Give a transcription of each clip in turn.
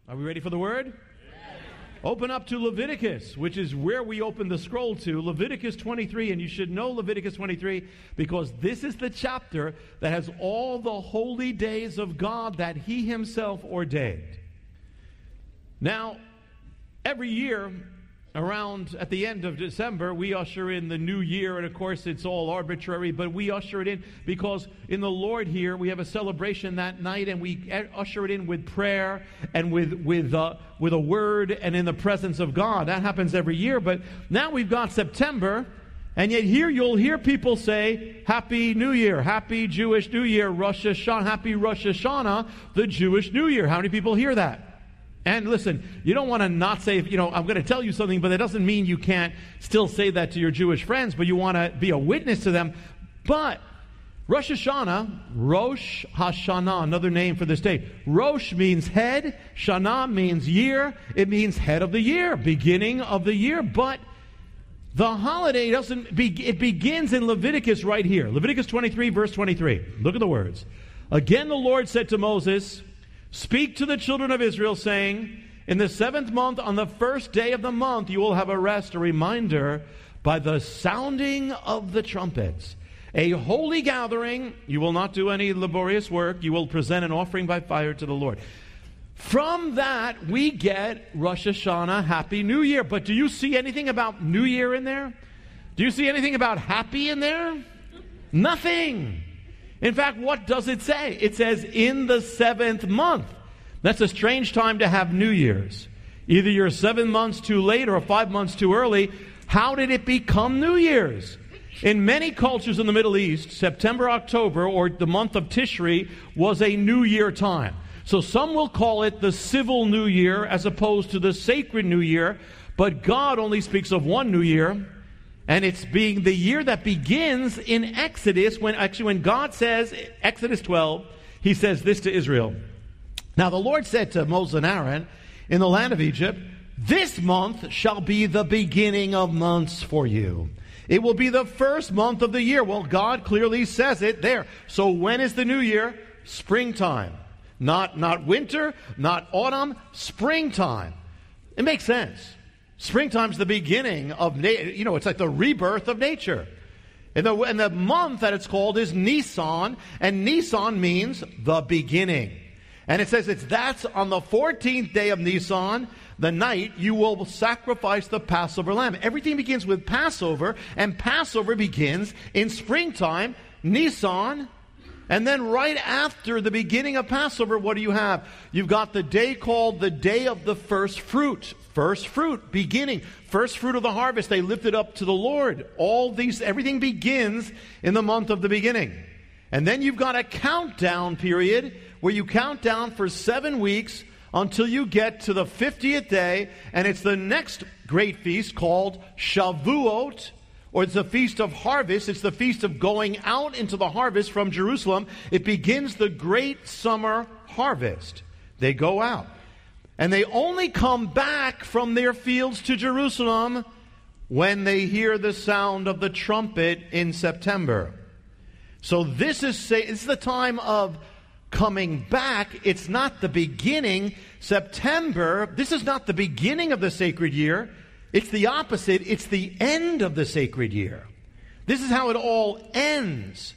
Are we ready for the word? Yes. Open up to Leviticus, which is where we open the scroll to. Leviticus 23, and you should know Leviticus 23 because this is the chapter that has all the holy days of God that He Himself ordained. Now, every year, around at the end of December, we usher in the new year, and of course it's all arbitrary, but we usher it in because in the Lord here we have a celebration that night, and we usher it in with prayer and with a word and in the presence of God. That happens every year, but now we've got September, and yet here you'll hear people say, Happy New Year, Happy Jewish New Year, Rosh Hashanah, Happy Rosh Hashanah, the Jewish New Year. How many people hear that? And listen, you don't want to not say, I'm going to tell you something, but that doesn't mean you can't still say that to your Jewish friends, but you want to be a witness to them. But Rosh Hashanah, another name for this day. Rosh means head, Shana means year. It means head of the year, beginning of the year. But the holiday it begins in Leviticus right here. Leviticus 23, verse 23. Look at the words. Again, the Lord said to Moses, Speak to the children of Israel, saying, In the 7th month, on the first day of the month, you will have a rest, a reminder, by the sounding of the trumpets. A holy gathering, you will not do any laborious work, you will present an offering by fire to the Lord. From that, we get Rosh Hashanah, Happy New Year. But do you see anything about New Year in there? Do you see anything about happy in there? Nothing. In fact, what does it say? It says, in the 7th month. That's a strange time to have New Year's. Either you're 7 months too late or 5 months too early. How did it become New Year's? In many cultures in the Middle East, September, October, or the month of Tishri was a New Year time. So some will call it the civil New Year as opposed to the sacred New Year. But God only speaks of one New Year. And it's being the year that begins in Exodus, when God says, Exodus 12, He says this to Israel. Now the Lord said to Moses and Aaron in the land of Egypt, This month shall be the beginning of months for you. It will be the first month of the year. Well, God clearly says it there. So when is the new year? Springtime. Not winter, not autumn, springtime. It makes sense. Springtime's the beginning of, it's like the rebirth of nature. And the month that it's called is Nisan, and Nisan means the beginning. And it says that's on the 14th day of Nisan, the night, you will sacrifice the Passover lamb. Everything begins with Passover, and Passover begins in springtime, Nisan. And then right after the beginning of Passover, what do you have? You've got the day called the Day of the First Fruit. First fruit, beginning. First fruit of the harvest. They lift it up to the Lord. Everything begins in the month of the beginning. And then you've got a countdown period where you count down for 7 weeks until you get to the 50th day. And it's the next great feast called Shavuot. Or it's the Feast of Harvest. It's the feast of going out into the harvest from Jerusalem. It begins the great summer harvest. They go out. And they only come back from their fields to Jerusalem when they hear the sound of the trumpet in September. So this is the time of coming back. It's not the beginning. September, this is not the beginning of the sacred year. It's the opposite. It's the end of the sacred year. This is how it all ends.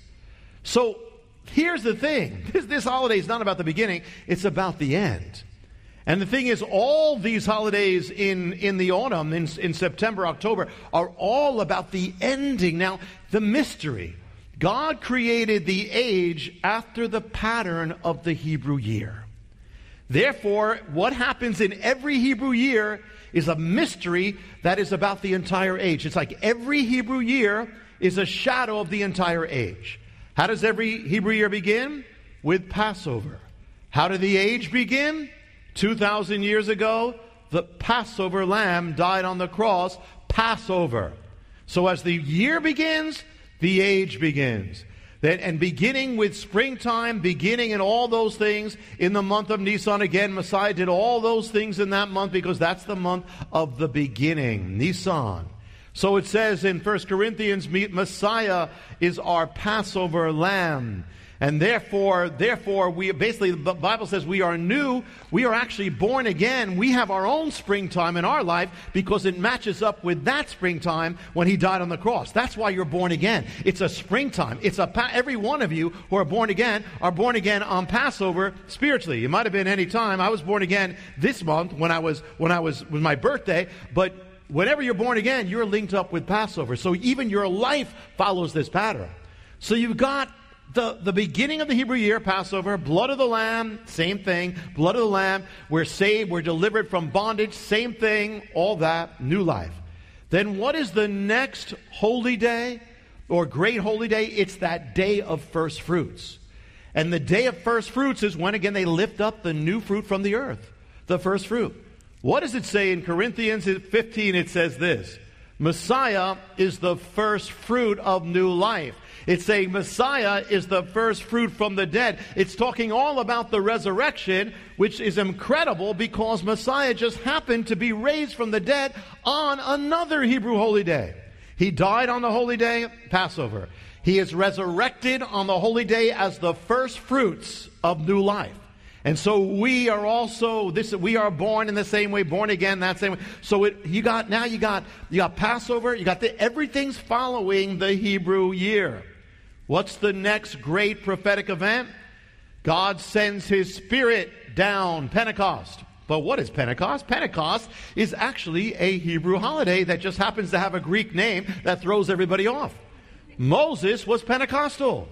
So here's the thing. This holiday is not about the beginning. It's about the end. And the thing is, all these holidays in the autumn, in September, October, are all about the ending. Now, the mystery. God created the age after the pattern of the Hebrew year. Therefore, what happens in every Hebrew year is a mystery that is about the entire age. It's like every Hebrew year is a shadow of the entire age. How does every Hebrew year begin? With Passover. How did the age begin? 2,000 years ago, the Passover lamb died on the cross. Passover. So as the year begins, the age begins. And beginning with springtime, beginning in all those things, in the month of Nisan, again, Messiah did all those things in that month because that's the month of the beginning, Nisan. So it says in 1 Corinthians, Messiah is our Passover lamb. And therefore, we basically, the Bible says we are new. We are actually born again. We have our own springtime in our life because it matches up with that springtime when he died on the cross. That's why you're born again. It's a springtime. Every one of you who are born again on Passover spiritually. It might have been any time. I was born again this month when I was my birthday, but whenever you're born again, you're linked up with Passover. So even your life follows this pattern. So you've got the beginning of the Hebrew year, Passover, blood of the Lamb, same thing, blood of the Lamb. We're saved, we're delivered from bondage, same thing, all that, new life. Then what is the next holy day or great holy day? It's that day of first fruits. And the day of first fruits is when, again, they lift up the new fruit from the earth, the first fruit. What does it say in Corinthians 15? It says this: Messiah is the first fruit of new life. It's saying Messiah is the first fruit from the dead. It's talking all about the resurrection, which is incredible because Messiah just happened to be raised from the dead on another Hebrew holy day. He died on the holy day, Passover. He is resurrected on the holy day as the first fruits of new life. And so we are also we are born in the same way, born again that same way. So you got Passover, everything's following the Hebrew year. What's the next great prophetic event? God sends his Spirit down, Pentecost. But what is Pentecost? Pentecost is actually a Hebrew holiday that just happens to have a Greek name that throws everybody off. Moses was Pentecostal.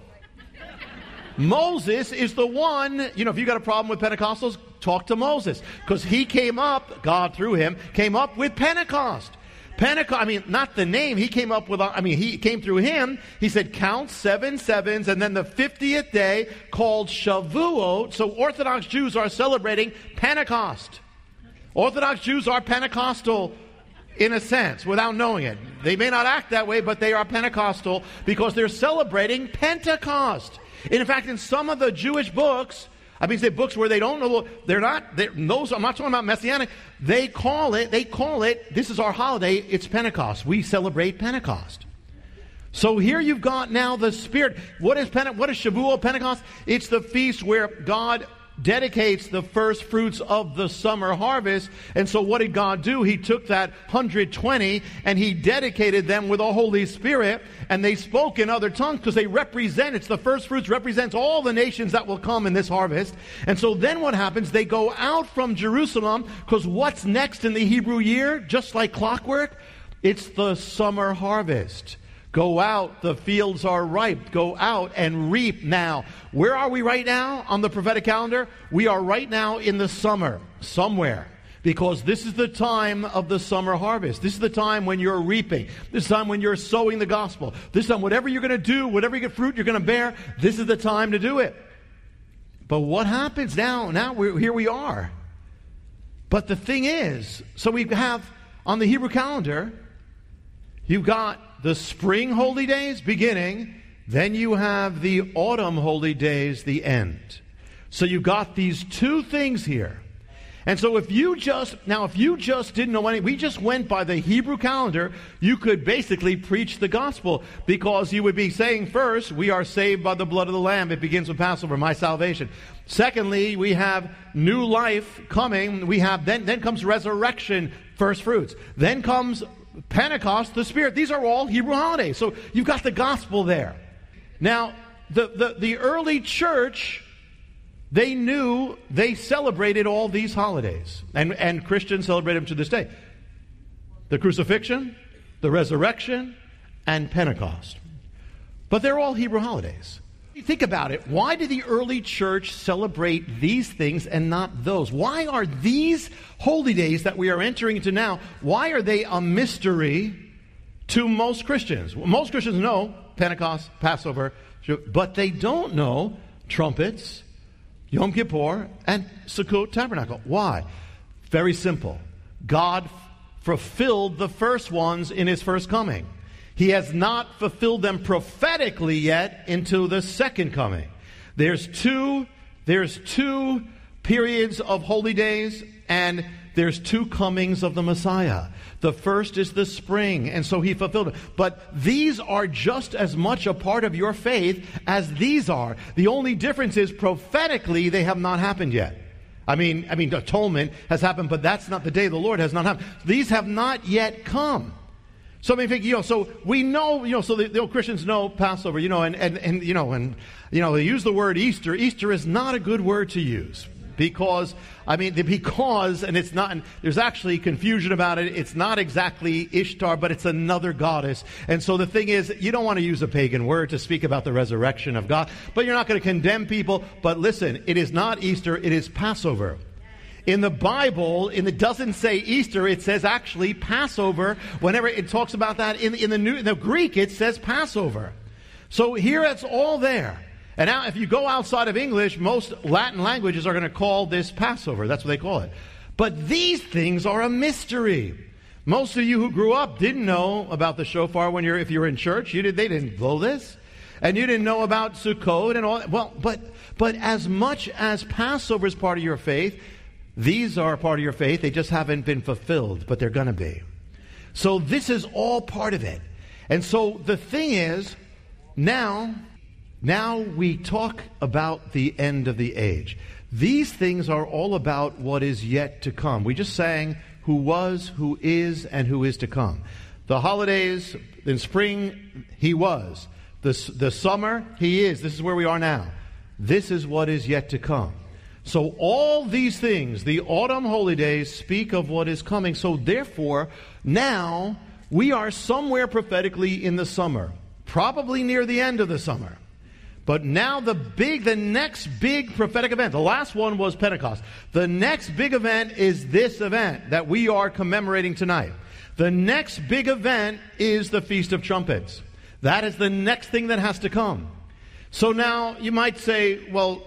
Moses is the one, if you got a problem with Pentecostals, talk to Moses. Because he came up, God through him, came up with Pentecost. Not the name. He came up with, he came through him. He said, count 7 sevens, and then the 50th day called Shavuot. So Orthodox Jews are celebrating Pentecost. Orthodox Jews are Pentecostal in a sense, without knowing it. They may not act that way, but they are Pentecostal because they're celebrating Pentecost. And in fact, in some of the Jewish books, books where they don't know, I'm not talking about Messianic, they call it, this is our holiday, it's Pentecost. We celebrate Pentecost. So here you've got now the Spirit. What is Shavuot, Pentecost? It's the feast where God dedicates the first fruits of the summer harvest. And so what did God do? He took that 120 and he dedicated them with the Holy Spirit, and they spoke in other tongues because it's the first fruits represents all the nations that will come in this harvest. And so then what happens? They go out from Jerusalem because what's next in the Hebrew year? Just like clockwork, it's the summer harvest. Go out, the fields are ripe. Go out and reap now. Where are we right now on the prophetic calendar? We are right now in the summer, somewhere. Because this is the time of the summer harvest. This is the time when you're reaping. This is the time when you're sowing the gospel. This time, whatever you're going to do, whatever fruit you're going to bear, this is the time to do it. But what happens now? Here we are. But the thing is, so we have on the Hebrew calendar, you've got the spring holy days beginning, then you have the autumn holy days, the end. So you've got these two things here. And so if you just didn't know anything, we just went by the Hebrew calendar, you could basically preach the gospel because you would be saying first, we are saved by the blood of the Lamb. It begins with Passover, my salvation. Secondly, we have new life coming. We have then comes resurrection, first fruits. Then comes Pentecost, the Spirit. These are all Hebrew holidays. So you've got the gospel there. Now, the early church, they celebrated all these holidays. And Christians celebrate them to this day. The crucifixion, the resurrection, and Pentecost. But they're all Hebrew holidays. Think about it. Why did the early church celebrate these things and not those? Why are these holy days that we are entering into now, why are they a mystery to most Christians? Well, most Christians know Pentecost, Passover, but they don't know trumpets, Yom Kippur, and Sukkot Tabernacle. Why? Very simple. God fulfilled the first ones in his first coming. He has not fulfilled them prophetically yet into the second coming. There's two periods of holy days, and there's two comings of the Messiah. The first is the spring, and so he fulfilled it. But these are just as much a part of your faith as these are. The only difference is prophetically they have not happened yet. I mean, atonement has happened, but that's not the day of the Lord has not happened. These have not yet come. So I mean, so we know, so the old Christians know Passover, and they use the word Easter. Easter is not a good word to use. Because, and it's not, there's actually confusion about it. It's not exactly Ishtar, but it's another goddess. And so the thing is, you don't want to use a pagan word to speak about the resurrection of God, but you're not going to condemn people. But listen, it is not Easter, it is Passover. In the Bible, it doesn't say Easter, it says actually Passover. Whenever it talks about that in the Greek, it says Passover. So here it's all there. And now, if you go outside of English, most Latin languages are going to call this Passover. That's what they call it. But these things are a mystery. Most of you who grew up didn't know about the shofar if you're in church. They didn't blow this. And you didn't know about Sukkot and all. Well, but as much as Passover is part of your faith, these are part of your faith. They just haven't been fulfilled, but they're going to be. So this is all part of it. And so the thing is, now we talk about the end of the age. These things are all about what is yet to come. We just sang who was, who is, and who is to come. The holidays, in spring, he was. The summer, he is. This is where we are now. This is what is yet to come. So all these things, the autumn holy days, speak of what is coming. So therefore, now we are somewhere prophetically in the summer. Probably near the end of the summer. But now the next big prophetic event, the last one was Pentecost. The next big event is this event that we are commemorating tonight. The next big event is the Feast of Trumpets. That is the next thing that has to come. So now you might say, well,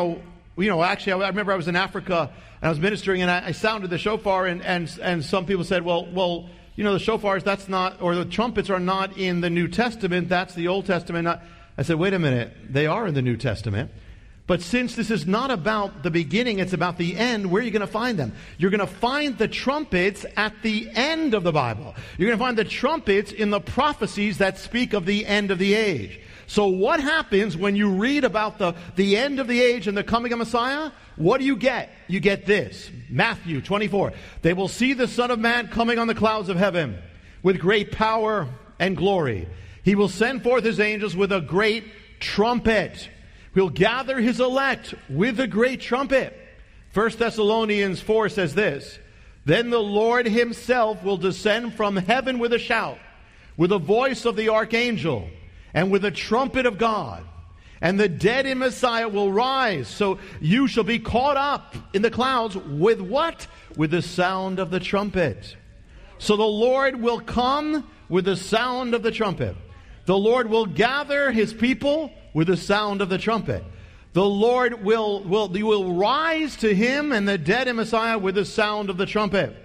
actually I remember I was in Africa and I was ministering and I sounded the shofar and some people said, well, the shofars, that's not, or the trumpets are not in the New Testament, that's the Old Testament. I said, wait a minute, they are in the New Testament. But since this is not about the beginning, it's about the end, where are you going to find them? You're going to find the trumpets at the end of the Bible. You're going to find the trumpets in the prophecies that speak of the end of the age. So what happens when you read about the end of the age and the coming of Messiah? What do you get? You get this. Matthew 24. They will see the Son of Man coming on the clouds of heaven with great power and glory. He will send forth his angels with a great trumpet. He'll gather his elect with a great trumpet. 1 Thessalonians 4 says this. Then the Lord himself will descend from heaven with a shout, with the voice of the archangel, and with the trumpet of God. And the dead in Messiah will rise. So you shall be caught up in the clouds with what? With the sound of the trumpet. So the Lord will come with the sound of the trumpet. The Lord will gather his people with the sound of the trumpet. The Lord will rise to him and the dead in Messiah with the sound of the trumpet.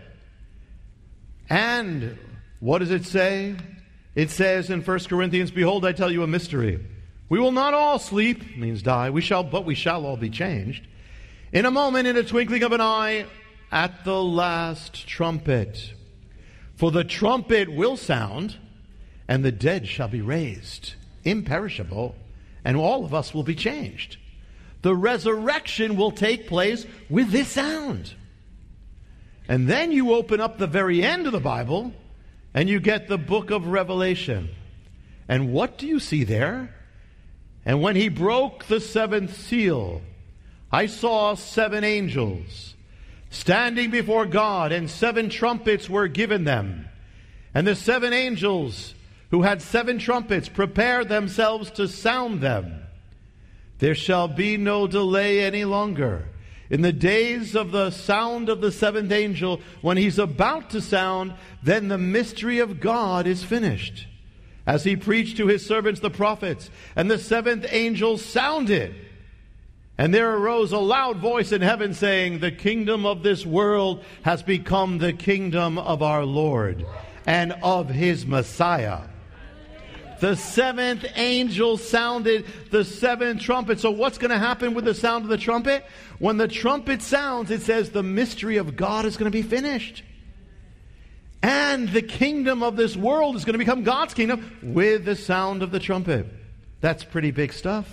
And what does it say? It says in 1 Corinthians, behold, I tell you a mystery. We will not all sleep, means die, but we shall all be changed. In a moment, in a twinkling of an eye, at the last trumpet. For the trumpet will sound, and the dead shall be raised, imperishable, and all of us will be changed. The resurrection will take place with this sound. And then you open up the very end of the Bible, and you get the book of Revelation. And what do you see there? And when he broke the seventh seal, I saw 7 angels standing before God, and 7 trumpets were given them. And the 7 angels who had 7 trumpets prepared themselves to sound them. There shall be no delay any longer. In the days of the sound of the 7th angel, when he's about to sound, then the mystery of God is finished. As he preached to his servants the prophets, and the 7th angel sounded. And there arose a loud voice in heaven saying, the kingdom of this world has become the kingdom of our Lord and of his Messiah. The seventh angel sounded the seventh trumpet. So what's going to happen with the sound of the trumpet? When the trumpet sounds, it says the mystery of God is going to be finished. And the kingdom of this world is going to become God's kingdom with the sound of the trumpet. That's pretty big stuff.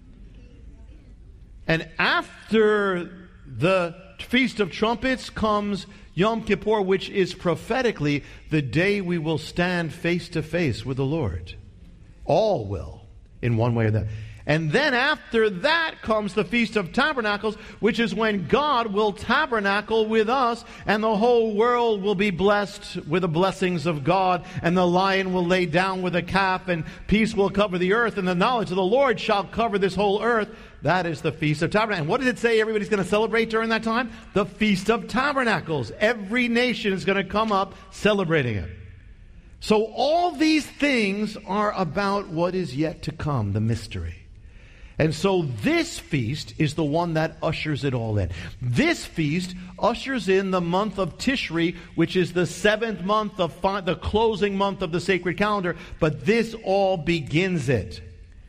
And after the Feast of Trumpets comes Yom Kippur, which is prophetically the day we will stand face to face with the Lord. All will, in one way or the other. And then after that comes the Feast of Tabernacles, which is when God will tabernacle with us, and the whole world will be blessed with the blessings of God, and the lion will lay down with a calf, and peace will cover the earth, and the knowledge of the Lord shall cover this whole earth. That is the Feast of Tabernacles. And what does it say everybody's going to celebrate during that time? The Feast of Tabernacles. Every nation is going to come up celebrating it. So all these things are about what is yet to come, the mystery. And so this feast is the one that ushers it all in. This feast ushers in the month of Tishri, which is the seventh month of the closing month of the sacred calendar. But this all begins it.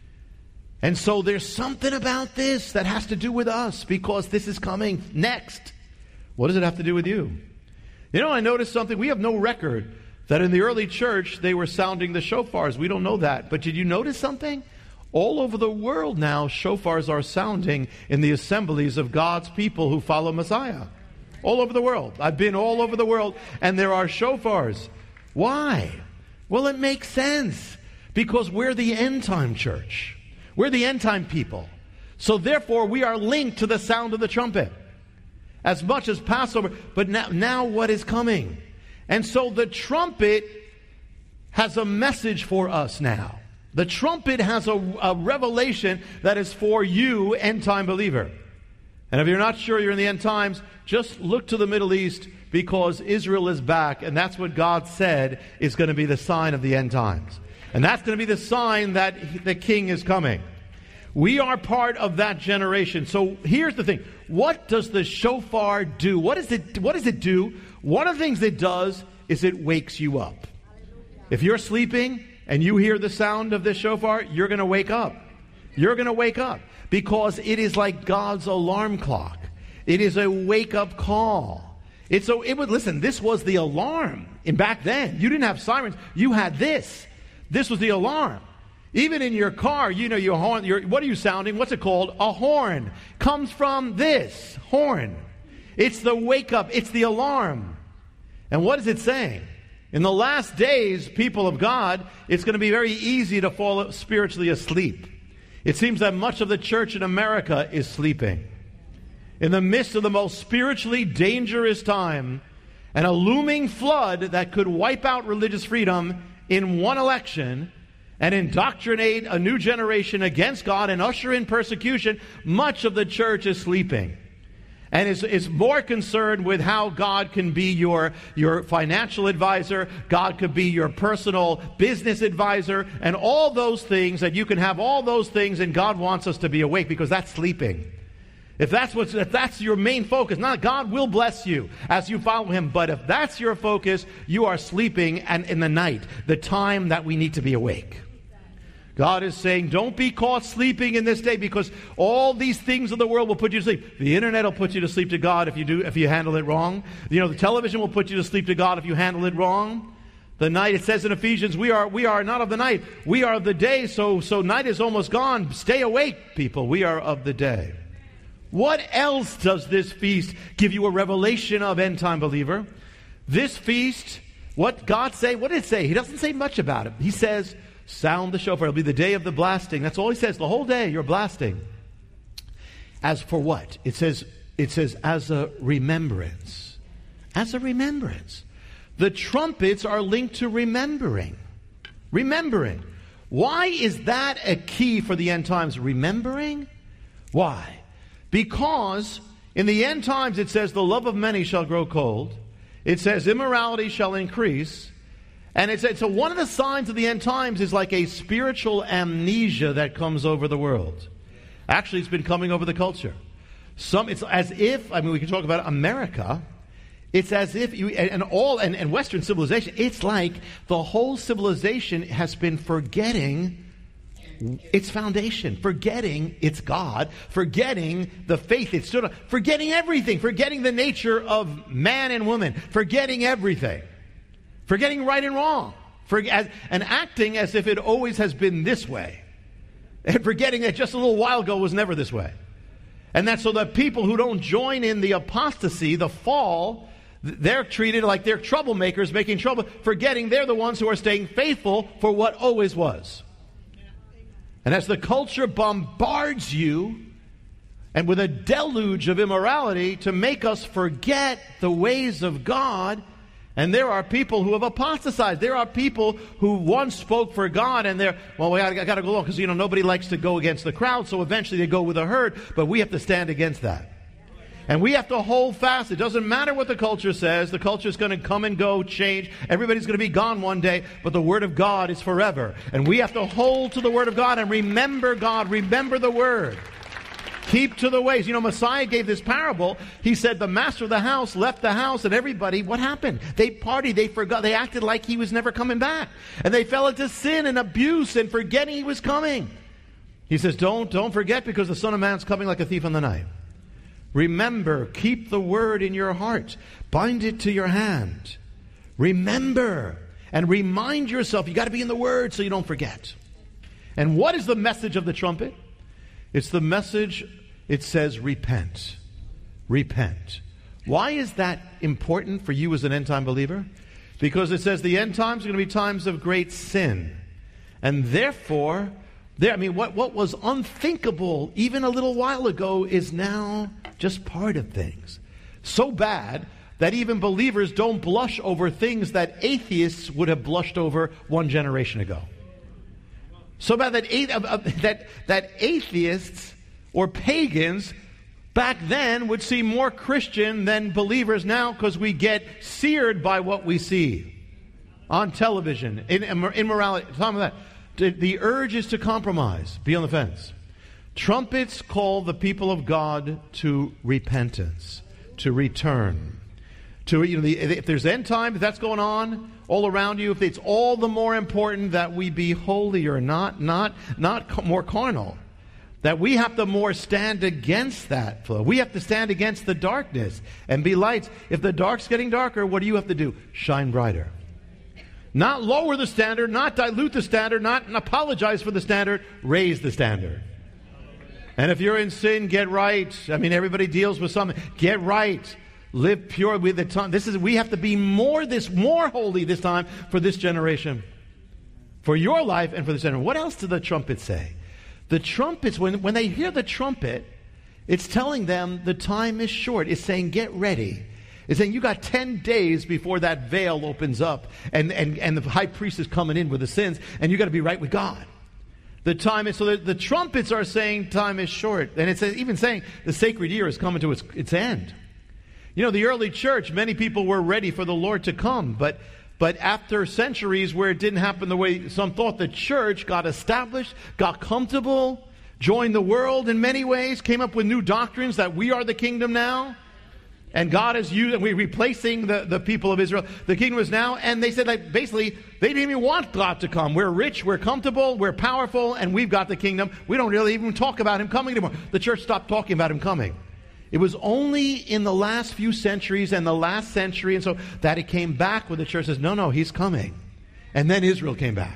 And so there's something about this that has to do with us, because this is coming next. What does it have to do with you? You know, I noticed something. We have no record that in the early church they were sounding the shofars. We don't know that. But did you notice something? All over the world now, shofars are sounding in the assemblies of God's people who follow Messiah. All over the world. I've been all over the world, and there are shofars. Why? Well, it makes sense. Because we're the end-time church. We're the end-time people. So therefore, we are linked to the sound of the trumpet. As much as Passover. But now what is coming? And so the trumpet has a message for us now. The trumpet has a revelation that is for you, end-time believer. And if you're not sure you're in the end times, just look to the Middle East, because Israel is back, and that's what God said is going to be the sign of the end times. And that's going to be the sign that the king is coming. We are part of that generation. So here's the thing. What does the shofar do? What does it do? One of the things it does is it wakes you up. If you're sleeping and you hear the sound of the shofar, you're going to wake up. You're going to wake up, because it is like God's alarm clock. It is a wake-up call. Listen, this was the alarm. And back then, you didn't have sirens. You had this. This was the alarm. Even in your car, you know, your horn. What are you sounding? What's it called? A horn. Comes from this horn. It's the wake-up. It's the alarm. And what is it saying? In the last days, people of God, it's going to be very easy to fall spiritually asleep. It seems that much of the church in America is sleeping. In the midst of the most spiritually dangerous time, and a looming flood that could wipe out religious freedom in one election and indoctrinate a new generation against God and usher in persecution, much of the church is sleeping. And is more concerned with how God can be your financial advisor, God could be your personal business advisor, and all those things, that you can have all those things, and God wants us to be awake, because that's sleeping. If that's your main focus, not God will bless you as you follow Him, but if that's your focus, you are sleeping, and in the night, the time that we need to be awake. God is saying, don't be caught sleeping in this day, because all these things of the world will put you to sleep. The internet will put you to sleep to God if you handle it wrong. You know, the television will put you to sleep to God if you handle it wrong. The night, it says in Ephesians, we are not of the night, we are of the day. So night is almost gone. Stay awake, people. We are of the day. What else does this feast give you a revelation of, end time believer? This feast, what God say? What did it say? He doesn't say much about it. He says, sound the shofar. It'll be the day of the blasting. That's all he says. The whole day you're blasting. As for what? It says as a remembrance. As a remembrance. The trumpets are linked to remembering. Remembering. Why is that a key for the end times? Remembering? Why? Because in the end times it says the love of many shall grow cold. It says immorality shall increase. And so one of the signs of the end times is like a spiritual amnesia that comes over the world. Actually, it's been coming over the culture. It's as if, we can talk about America. It's as if and Western civilization, it's like the whole civilization has been forgetting its foundation, forgetting its God, forgetting the faith it stood on, forgetting everything, forgetting the nature of man and woman, forgetting everything, forgetting right and wrong, and acting as if it always has been this way, and forgetting that just a little while ago was never this way. And that's so that people who don't join in the apostasy, the fall, they're treated like they're troublemakers, making trouble, forgetting they're the ones who are staying faithful for what always was. And as the culture bombards you, and with a deluge of immorality to make us forget the ways of God, and there are people who have apostatized. There are people who once spoke for God, and I got to go along because nobody likes to go against the crowd, so eventually they go with the herd. But we have to stand against that. And we have to hold fast. It doesn't matter what the culture says. The culture is going to come and go, change. Everybody's going to be gone one day. But the Word of God is forever. And we have to hold to the Word of God and remember God. Remember the Word. Keep to the ways. Messiah gave this parable. He said the master of the house left the house, and everybody, what happened? They partied. They forgot. They acted like he was never coming back. And they fell into sin and abuse and forgetting he was coming. He says, don't forget, because the Son of Man's coming like a thief in the night. Remember, keep the word in your heart. Bind it to your hand. Remember and remind yourself. You got to be in the word so you don't forget. And what is the message of the trumpet? It's the message, it says, repent. Repent. Why is that important for you as an end-time believer? Because it says the end times are going to be times of great sin. And therefore, what was unthinkable even a little while ago is now just part of things. So bad that even believers don't blush over things that atheists would have blushed over one generation ago. So bad that atheists or pagans back then would see more Christian than believers now, because we get seared by what we see on television, in immorality. Some of that. The urge is to compromise, be on the fence. Trumpets call the people of God to repentance, to return. If there's end time, if that's going on all around you, if it's all the more important that we be holier, not more carnal. That we have to more stand against that flow. We have to stand against the darkness and be lights. If the dark's getting darker, what do you have to do? Shine brighter. Not lower the standard, not dilute the standard, not apologize for the standard, raise the standard. And if you're in sin, get right. Everybody deals with something. Get right. Live pure with the time. We have to be more holy this time for this generation. For your life and for this generation. What else do the trumpets say? The trumpets, when they hear the trumpet, it's telling them the time is short. It's saying, get ready. It's saying you got 10 days before that veil opens up and the high priest is coming in with the sins, and you got to be right with God. The time is, so the trumpets are saying time is short. And it's even saying the sacred year is coming to its end. The early church, many people were ready for the Lord to come, but after centuries where it didn't happen the way some thought, the church got established, got comfortable, joined the world in many ways, came up with new doctrines that we are the kingdom now. And God is using, we're replacing the people of Israel. The kingdom is now, and they said that basically they didn't even want God to come. We're rich, we're comfortable, we're powerful, and we've got the kingdom. We don't really even talk about him coming anymore. The church stopped talking about him coming. It was only in the last few centuries and the last century and so that it came back where the church says, no, he's coming. And then Israel came back.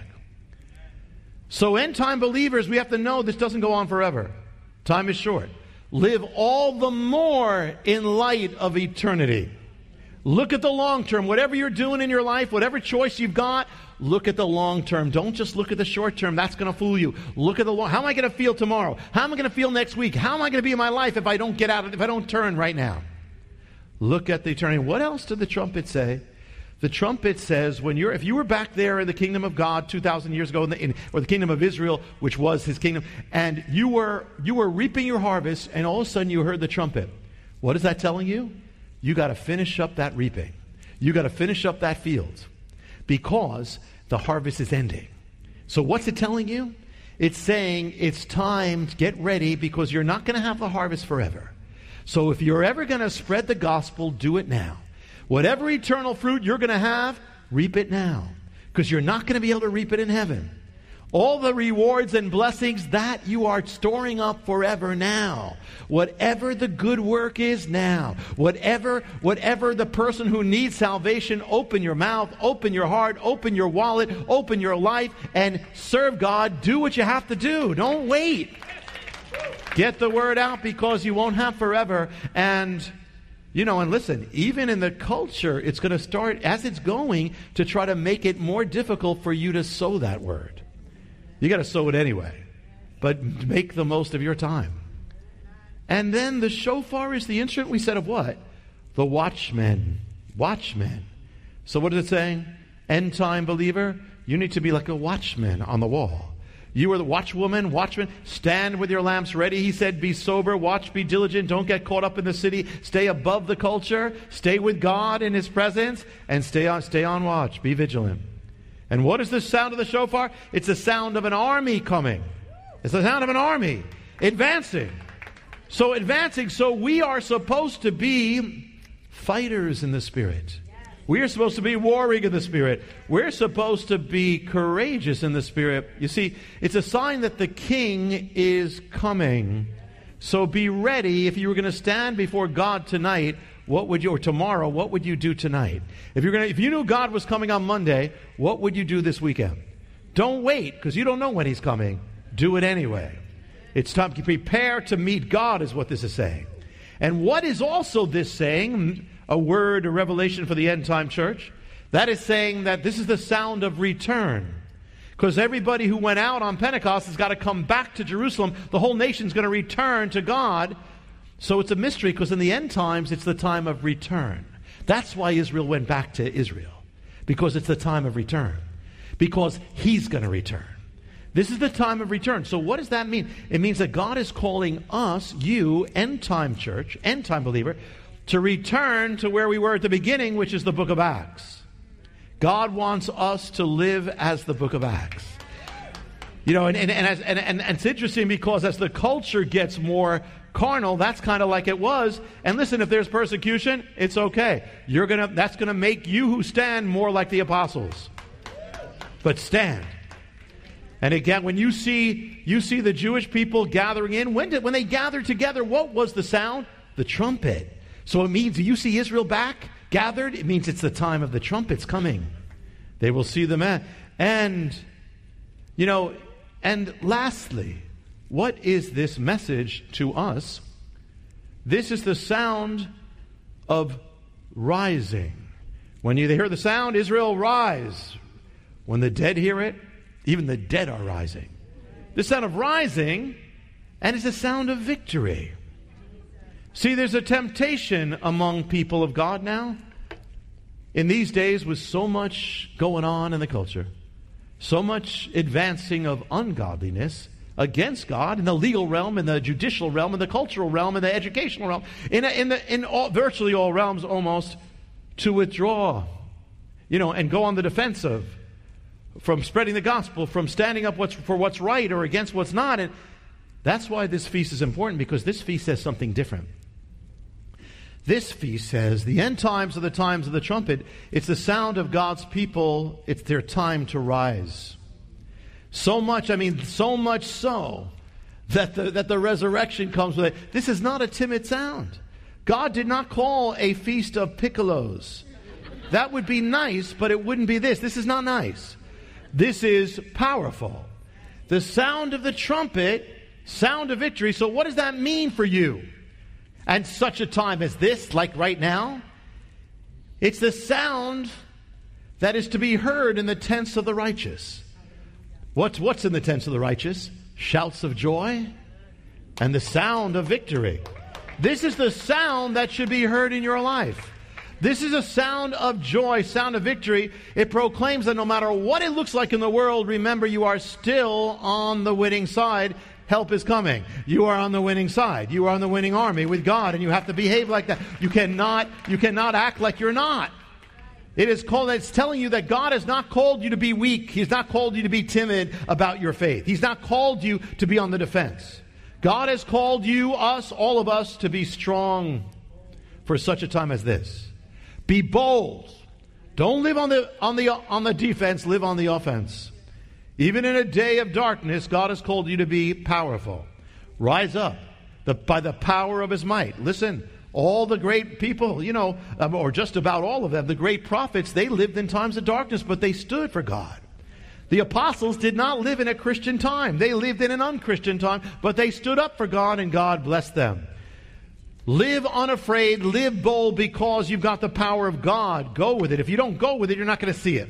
So end time believers, we have to know this doesn't go on forever. Time is short. Live all the more in light of eternity. Look at the long term. Whatever you're doing in your life, whatever choice you've got, look at the long term. Don't just look at the short term. That's going to fool you. Look at the long. How am I going to feel tomorrow? How am I going to feel next week? How am I going to be in my life if I don't get out, if I don't turn right now? Look at the eternity. What else did the trumpet say? The trumpet says, if you were back there in the kingdom of God 2,000 years ago, or the kingdom of Israel, which was his kingdom, and you were reaping your harvest, and all of a sudden you heard the trumpet. What is that telling you? You got to finish up that reaping. You got to finish up that field, because the harvest is ending. So what's it telling you? It's saying it's time to get ready, because you're not going to have the harvest forever. So if you're ever going to spread the gospel, do it now. Whatever eternal fruit you're going to have, reap it now. Because you're not going to be able to reap it in heaven. All the rewards and blessings that you are storing up forever now. Whatever the good work is now. Whatever the person who needs salvation, open your mouth, open your heart, open your wallet, open your life, and serve God. Do what you have to do. Don't wait. Get the word out because you won't have forever. And listen, even in the culture, it's going to start, as it's going, to try to make it more difficult for you to sow that word. You got to sow it anyway. But make the most of your time. And then the shofar is the instrument, we said, of what? The watchmen. Watchmen. So what is it saying? End time believer, you need to be like a watchman on the wall. You are the watchwoman, watchman. Stand with your lamps ready. He said, be sober, watch, be diligent. Don't get caught up in the city. Stay above the culture. Stay with God in His presence. And stay on watch. Be vigilant. And what is the sound of the shofar? It's the sound of an army coming. It's the sound of an army advancing. So we are supposed to be fighters in the Spirit. We are supposed to be warring in the Spirit. We're supposed to be courageous in the Spirit. You see, it's a sign that the King is coming. So be ready. If you were going to stand before God tonight, or tomorrow, what would you do tonight? If you knew God was coming on Monday, what would you do this weekend? Don't wait, because you don't know when He's coming. Do it anyway. It's time to prepare to meet God, is what this is saying. And what is also this saying? A word, a revelation for the end time church. That is saying that this is the sound of return. Because everybody who went out on Pentecost has got to come back to Jerusalem. The whole nation's going to return to God. So it's a mystery, because in the end times, it's the time of return. That's why Israel went back to Israel. Because it's the time of return. Because He's going to return. This is the time of return. So what does that mean? It means that God is calling us, you, end time church, end time believer, to return to where we were at the beginning, which is the book of Acts. God wants us to live as the book of Acts. And it's interesting because as the culture gets more carnal, that's kind of like it was. And listen, if there's persecution, it's okay. That's going to make you who stand more like the apostles. But stand. And again, when you see the Jewish people gathering in, when they gathered together, what was the sound? The trumpet. So it means, do you see Israel back, gathered? It means it's the time of the trumpets coming. They will see the man. And lastly, what is this message to us? This is the sound of rising. When you hear the sound, Israel, rise. When the dead hear it, even the dead are rising. The sound of rising, and it's a sound of victory. See, there's a temptation among people of God now. In these days, with so much going on in the culture, so much advancing of ungodliness against God in the legal realm, in the judicial realm, in the cultural realm, in the educational realm, virtually all realms almost, to withdraw, and go on the defensive from spreading the gospel, from standing up for what's right or against what's not. And that's why this feast is important, because this feast says something different. This feast says the end times are the times of the trumpet. It's the sound of God's people. It's their time to rise. So much so that the resurrection comes with it. This is not a timid sound. God did not call a feast of piccolos. That would be nice, but it wouldn't be this. This is not nice. This is powerful. The sound of the trumpet, sound of victory. So what does that mean for you? And such a time as this, like right now, it's the sound that is to be heard in the tents of the righteous. What's in the tents of the righteous? Shouts of joy and the sound of victory. This is the sound that should be heard in your life. This is a sound of joy, sound of victory. It proclaims that no matter what it looks like in the world, remember you are still on the winning side. Help is coming. You are on the winning side. You are on the winning army with God, and you have to behave like that. You cannot act like you're not. It's telling you that God has not called you to be weak. He's not called you to be timid about your faith. He's not called you to be on the defense. God has called you, us, all of us, to be strong for such a time as this. Be bold. Don't live on the defense, live on the offense. Even in a day of darkness, God has called you to be powerful. Rise up by the power of his might. Listen, all the great people, or just about all of them, the great prophets, they lived in times of darkness, but they stood for God. The apostles did not live in a Christian time. They lived in an unchristian time, but they stood up for God, and God blessed them. Live unafraid, live bold, because you've got the power of God. Go with it. If you don't go with it, you're not going to see it.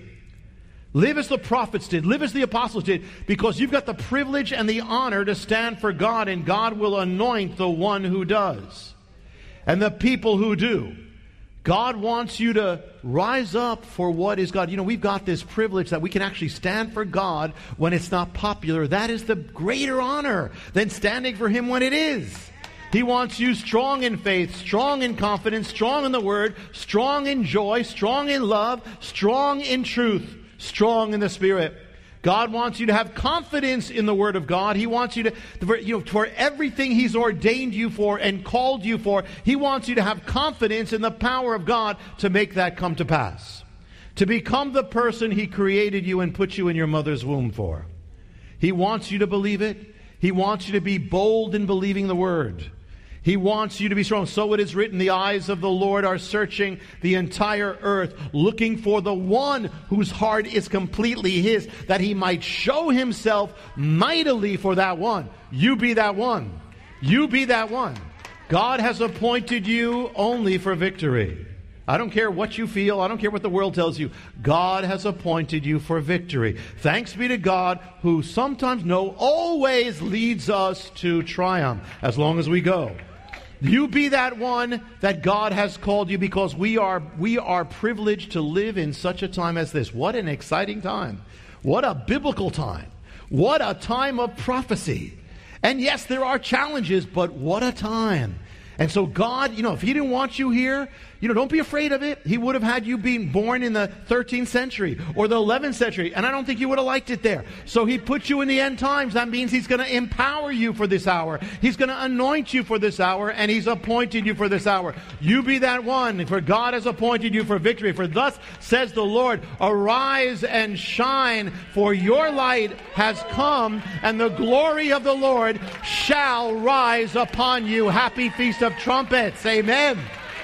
Live as the prophets did. Live as the apostles did, because you've got the privilege and the honor to stand for God, and God will anoint the one who does. And the people who do. God wants you to rise up for what is God. We've got this privilege that we can actually stand for God when it's not popular. That is the greater honor than standing for him when it is. He wants you strong in faith, strong in confidence, strong in the word, strong in joy, strong in love, strong in truth, strong in the Spirit. God wants you to have confidence in the Word of God. He wants you to, for everything He's ordained you for and called you for, He wants you to have confidence in the power of God to make that come to pass. To become the person He created you and put you in your mother's womb for. He wants you to believe it. He wants you to be bold in believing the Word. He wants you to be strong. So it is written, the eyes of the Lord are searching the entire earth, looking for the one whose heart is completely His, that He might show Himself mightily for that one. You be that one. You be that one. God has appointed you only for victory. I don't care what you feel. I don't care what the world tells you. God has appointed you for victory. Thanks be to God, who sometimes, no, always leads us to triumph as long as we go. You be that one that God has called you, because we are privileged to live in such a time as this. What an exciting time. What a biblical time. What a time of prophecy. And yes, there are challenges, but what a time. And so God, if He didn't want you here, don't be afraid of it. He would have had you being born in the 13th century or the 11th century, and I don't think you would have liked it there. So He put you in the end times. That means He's going to empower you for this hour. He's going to anoint you for this hour, and He's appointed you for this hour. You be that one, for God has appointed you for victory. For thus says the Lord, arise and shine, for your light has come, and the glory of the Lord shall rise upon you. Happy Feast of Trumpets. Amen.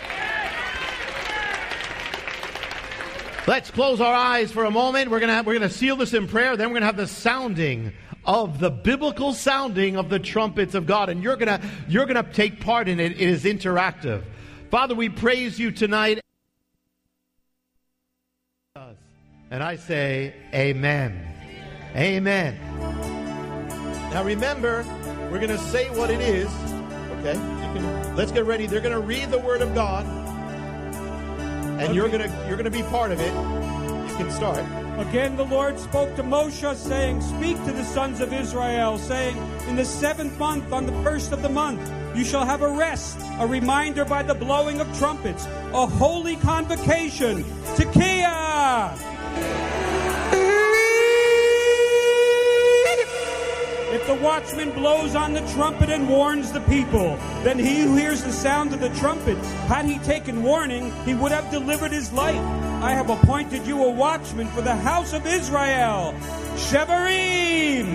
Let's close our eyes for a moment. We're going to seal this in prayer. Then we're going to have the sounding of the biblical sounding of the trumpets of God, and you're going to take part in it. It is interactive. Father, we praise you tonight. And I say, Amen. Amen. Now remember, we're going to say what it is. Okay? Let's get ready. They're going to read the Word of God. And you're gonna be part of it. You can start. Again, the Lord spoke to Moshe, saying, speak to the sons of Israel, saying, in the 7th month, on the 1st of the month, you shall have a rest, a reminder by the blowing of trumpets, a holy convocation, Tekiah. If the watchman blows on the trumpet and warns the people, then he who hears the sound of the trumpet, had he taken warning, he would have delivered his life. I have appointed you a watchman for the house of Israel. Shevarim!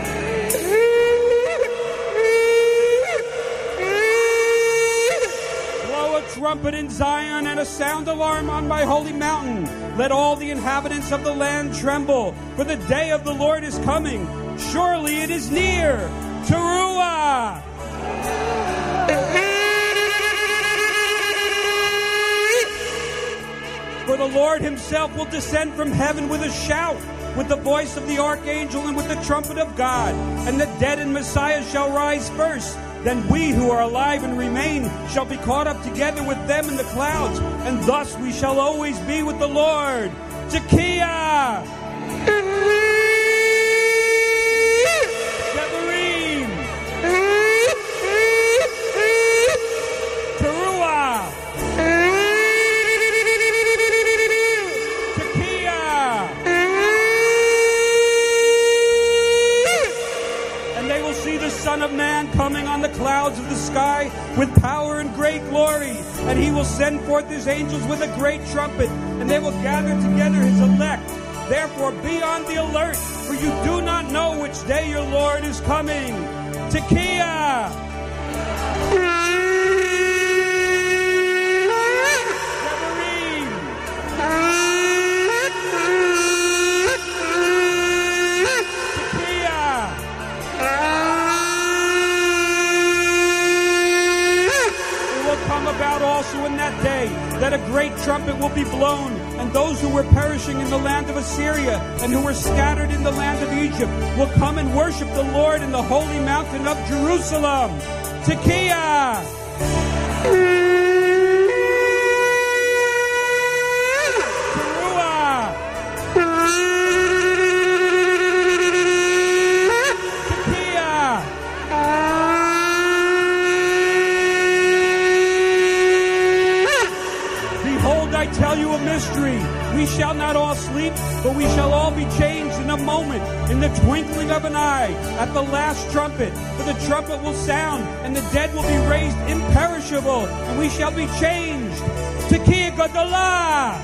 Blow a trumpet in Zion and a sound alarm on my holy mountain. Let all the inhabitants of the land tremble, for the day of the Lord is coming. Surely it is near. Teruah! For the Lord Himself will descend from heaven with a shout, with the voice of the archangel and with the trumpet of God. And the dead in Messiah shall rise first. Then we who are alive and remain shall be caught up together with them in the clouds. And thus we shall always be with the Lord. Tekiah! Son of Man coming on the clouds clouds of the sky with power and great glory. And he will send forth his angels with a great trumpet, and they will gather together his elect. Therefore be on the alert, for you do not know which day your Lord is coming. Tekiah! About also in that day that a great trumpet will be blown, and those who were perishing in the land of Assyria and who were scattered in the land of Egypt will come and worship the Lord in the holy mountain of Jerusalem. Tekiah! We shall not all sleep, but we shall all be changed in a moment, in the twinkling of an eye, at the last trumpet. For the trumpet will sound, and the dead will be raised imperishable, and we shall be changed. Tekiah Gedolah!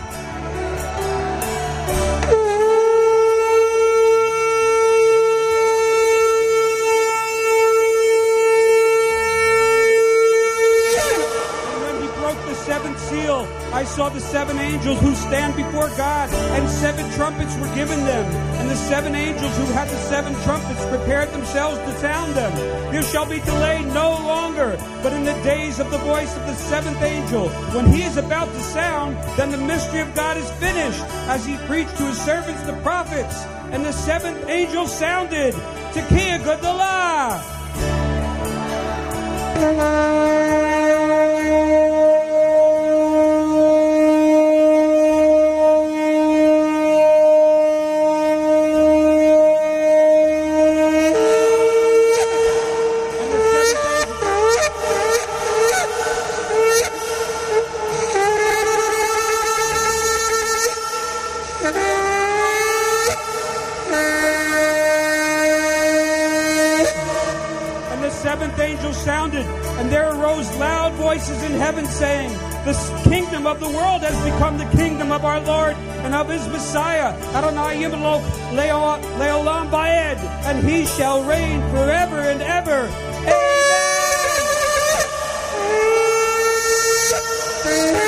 Seal, I saw the 7 angels who stand before God, and 7 trumpets were given them. And the 7 angels who had the 7 trumpets prepared themselves to sound them. There shall be delay no longer, but in the days of the voice of the 7th angel, when he is about to sound, then the mystery of God is finished, as he preached to his servants the prophets. And the 7th angel sounded, Tekiah Gedolah! Sounded, and there arose loud voices in heaven saying, the kingdom of the world has become the kingdom of our Lord and of his Messiah, Adonai Yimloch Leolam Vaed, and he shall reign forever and ever. Amen.